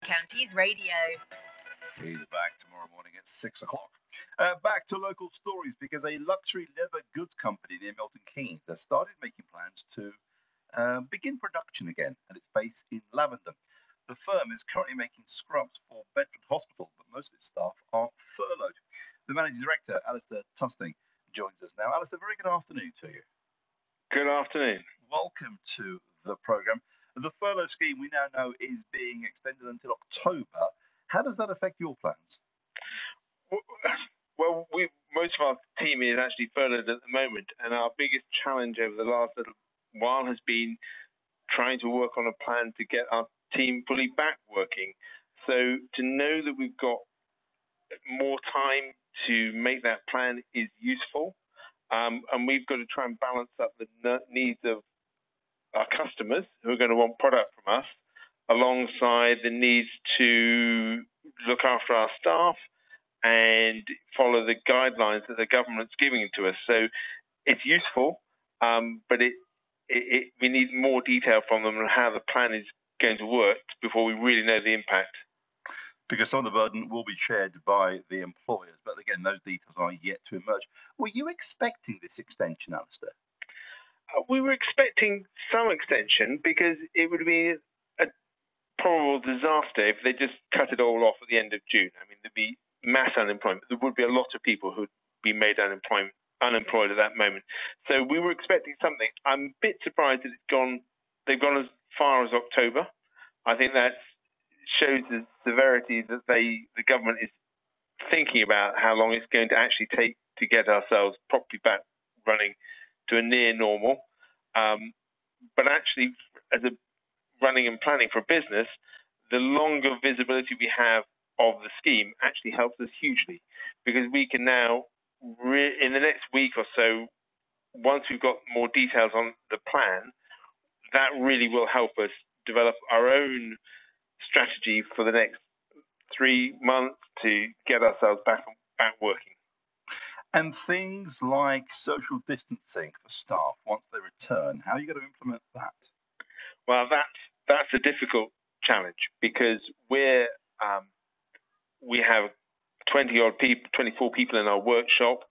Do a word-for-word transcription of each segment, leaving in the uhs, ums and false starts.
Counties Radio. He's back tomorrow morning at six o'clock. Uh, back to local stories, because a luxury leather goods company near Milton Keynes has started making plans to uh, begin production again at its base in Lavendon. The firm is currently making scrubs for Bedford Hospital, but most of its staff are furloughed. The managing director, Alistair Tusting, joins us now. Alistair, very good afternoon to you. Good afternoon. Welcome to the programme. The furlough scheme we now know is being extended until October. How does that affect your plans? Well, we, most of our team is actually furloughed at the moment, and our biggest challenge over the last little while has been trying to work on a plan to get our team fully back working. So to know that we've got more time to make that plan is useful, um, and we've got to try and balance up the needs of our customers who are going to want product from us, alongside the needs to look after our staff and follow the guidelines that the government's giving to us. So it's useful, um, but it, it, it, we need more detail from them on how the plan is going to work before we really know the impact. Because some of the burden will be shared by the employers, but again, those details are yet to emerge. Were you expecting this extension, Alistair? Uh, we were expecting some extension, because it would be a probable disaster if they just cut it all off at the end of June. I mean, there'd be mass unemployment. There would be a lot of people who'd be made unemployment, unemployed at that moment. So we were expecting something. I'm a bit surprised that it's gone. They've gone as far as October. I think that shows the severity that they, the government, is thinking about how long it's going to actually take to get ourselves properly back running to a near normal. Um, but actually, as a running and planning for a business, the longer visibility we have of the scheme actually helps us hugely, because we can now, re- in the next week or so, once we've got more details on the plan, that really will help us develop our own strategy for the next three months to get ourselves back back working. And things like social distancing for staff once they return, how are you going to implement that? Well, that's that's a difficult challenge, because we're um, we have twenty odd people, twenty-four people in our workshop,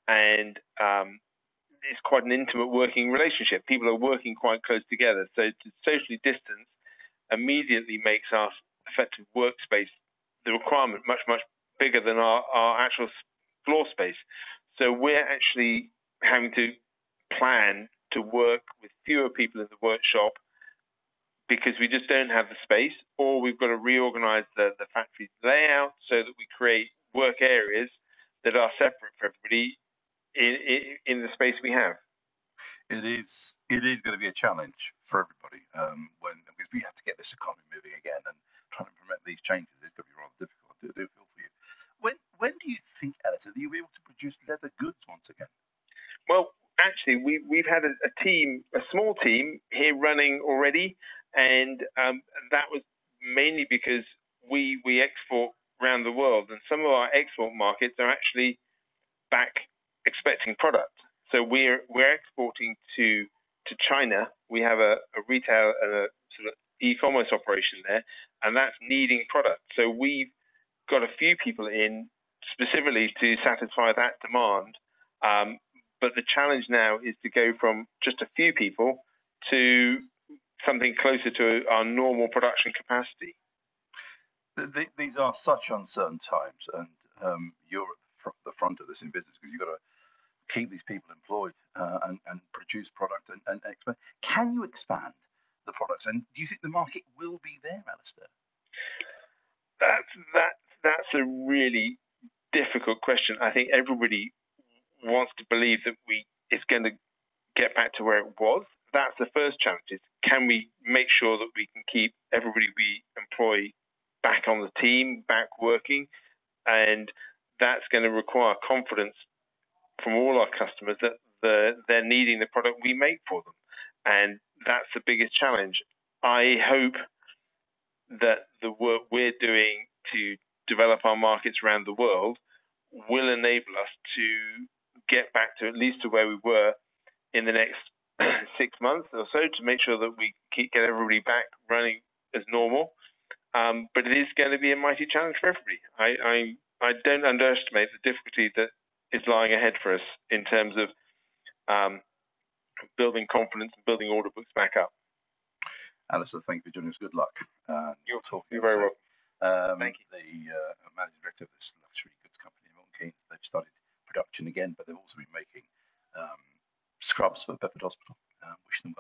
and um, it's quite an intimate working relationship. People are working quite close together, so to socially distance immediately makes our effective workspace, the requirement, much much bigger than our, our actual floor space. So we're actually having to plan to work with fewer people in the workshop, because we just don't have the space, or we've got to reorganize the, the factory layout so that we create work areas that are separate for everybody in, in, in the space we have. It is it is going to be a challenge for everybody, um, when because we have to get this economy moving again, and trying to implement these changes is going to be rather difficult. I do, do feel for you. When when do you think, Alistair, that you'll be able to produce leather goods once again? Well, actually, we, we've had a, a team, a small team here running already, and um, that was mainly because we we export around the world, and some of our export markets are actually back expecting product. So we're we're exporting to to China. We have a, a retail and a sort of e-commerce operation there, and that's needing product. So we've got a few people in specifically to satisfy that demand. Um, but the challenge now is to go from just a few people to something closer to our normal production capacity. The, the, these are such uncertain times, and um, you're at the front, the front of this in business, because you've got to keep these people employed uh, and, and produce product and, and expand. Can you expand the products? And do you think the market will be there, Alistair? That's that that's a really difficult question. I think everybody wants to believe that we it's going to get back to where it was. That's the first challenge: is can we make sure that we can keep everybody we employ back on the team, back working, and that's going to require confidence from all our customers that the, they're needing the product we make for them. And that's the biggest challenge. I hope that the work we're doing to develop our markets around the world will enable us to get back to at least to where we were in the next six months or so, to make sure that we keep get everybody back running as normal. Um, but it is going to be a mighty challenge for everybody. I, I, I don't underestimate the difficulty that is lying ahead for us in terms of um, building confidence and building order books back up. Alistair, thank you for joining us. Good luck. Uh, you're, talking you're very welcome. Um, Thank you. The uh, managing director of this luxury goods company in Milton Keynes, they've started production again, but they've also been making um, scrubs for Bedford Hospital. Um, wish them well.